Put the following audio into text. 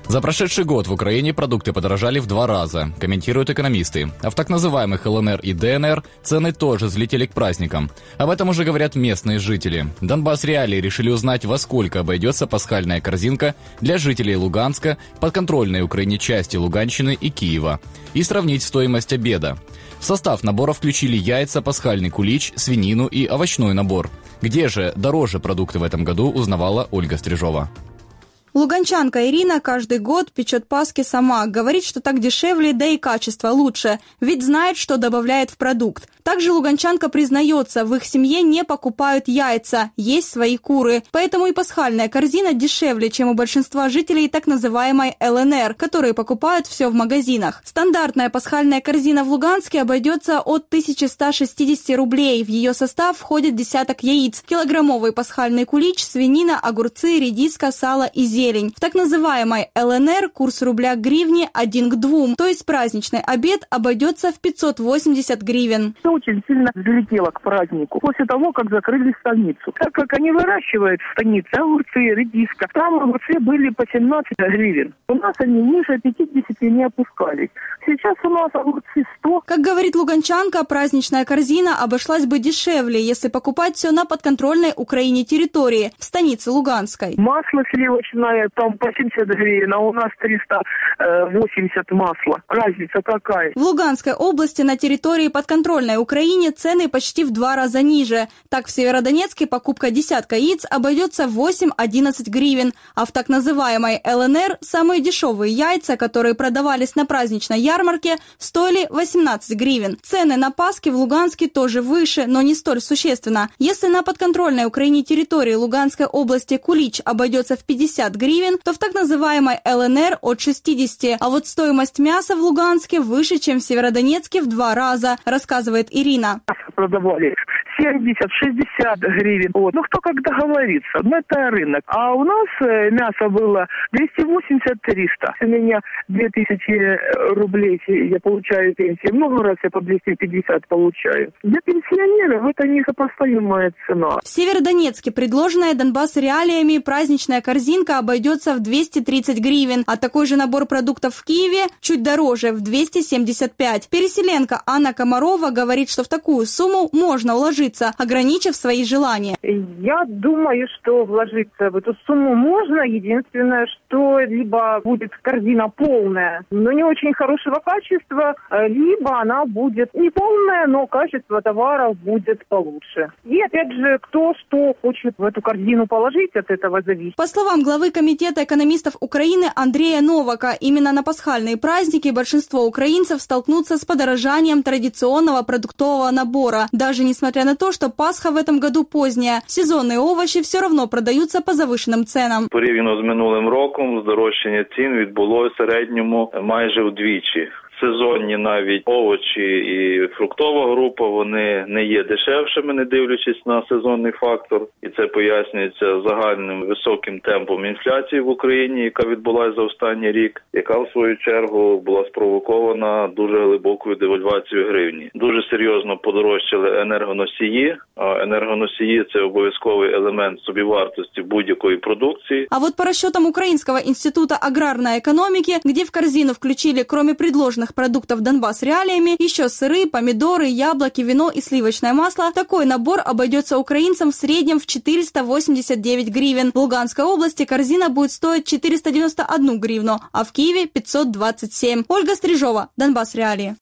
За прошедший год в Украине продукты подорожали в 2 раза, комментируют экономисты. А в так называемых ЛНР и ДНР цены тоже взлетели к праздникам. Об этом уже говорят местные жители. Донбасс Реалии решили узнать, во сколько обойдется пасхальная корзинка для жителей Луганска, подконтрольной Украине части Луганщины и Киева, и сравнить стоимость обеда. В состав набора включили яйца, пасхальный кулич, свинину и овощной набор. Где же дороже продукты в этом году, узнавала Ольга Стрижова. Луганчанка Ирина каждый год печет паски сама. Говорит, что так дешевле, да и качество лучше. Ведь знает, что добавляет в продукт. Также луганчанка признается, в их семье не покупают яйца, есть свои куры. Поэтому и пасхальная корзина дешевле, чем у большинства жителей так называемой ЛНР, которые покупают все в магазинах. Стандартная пасхальная корзина в Луганске обойдется от 1160 рублей. В ее состав входит десяток яиц, килограммовый пасхальный кулич, свинина, огурцы, редиска, сало и зелень. В так называемой ЛНР курс рубля к гривне 1 к 2, то есть праздничный обед обойдется в 580 гривен. Очень сильно взлетело к празднику после того, как закрыли станицу. Так как они выращивают в станице огурцы, редиска, там огурцы были по 17 гривен. У нас они ниже 50 не опускались. Сейчас у нас огурцы 100. Как говорит луганчанка, праздничная корзина обошлась бы дешевле, если покупать все на подконтрольной Украине территории, в станице Луганской. Масло сливочное там по 70 гривен, а у нас 380 масла. Разница какая? В Луганской области на территории подконтрольной Украине цены почти в 2 раза ниже. Так, в Северодонецке покупка десятка яиц обойдется в 8-11 гривен, а в так называемой ЛНР самые дешевые яйца, которые продавались на праздничной ярмарке, стоили 18 гривен. Цены на паски в Луганске тоже выше, но не столь существенно. Если на подконтрольной Украине территории Луганской области кулич обойдется в 50 гривен, то в так называемой ЛНР от 60. А вот стоимость мяса в Луганске выше, чем в Северодонецке в 2 раза, рассказывает Ирина. Продавали 70-60 гривен. Вот. Ну, кто как договорится. Ну, это рынок. А у нас мясо было 280-300. У меня 2000 рублей я получаю пенсию. Много раз я по 250 получаю. Для пенсионеров это несопоставимая цена. В Северодонецке предложенная Донбасс Реалиями праздничная корзинка обойдется в 230 гривен, а такой же набор продуктов в Киеве чуть дороже, в 275. Переселенка Анна Комарова говорит, что в такую сумму можно уложиться, ограничив свои желания. Я думаю, что вложиться в эту сумму можно. Единственное, что либо будет корзина полная, но не очень хорошего качества, либо она будет не полная, но качество товаров будет получше. И опять же, кто что хочет в эту корзину положить, от этого зависит. По словам главы комитета экономистов Украины Андрея Новака, именно на пасхальные праздники большинство украинцев столкнутся с подорожанием традиционного продуктового набора. Даже несмотря на то, что Пасха в этом году поздняя, сезонные овощи все равно продаются по завышенным ценам. Порівняно з минулим роком здорожчання цін відбулося в середньому майже вдвічі. Сезонні навіть овочі і фруктова група, вони не є дешевшими, не дивлячись на сезонний фактор. І це пояснюється загальним високим темпом інфляції в Україні, яка відбулася за останній рік, яка в свою чергу була спровокована дуже глибокою девальвацією гривні. Дуже серйозно подорожчали енергоносії, а енергоносії – це обов'язковий елемент собівартості будь-якої продукції. А вот по расчетам Украинского института аграрной экономики, где в корзину включили, кроме предложенных продуктов Донбасс Реалиями, еще сыры, помидоры, яблоки, вино и сливочное масло, такой набор обойдется украинцам в среднем в 489 гривен. В Луганской области корзина будет стоить 491 гривну, а в Киеве 527. Ольга Стрижова, Донбасс Реалии.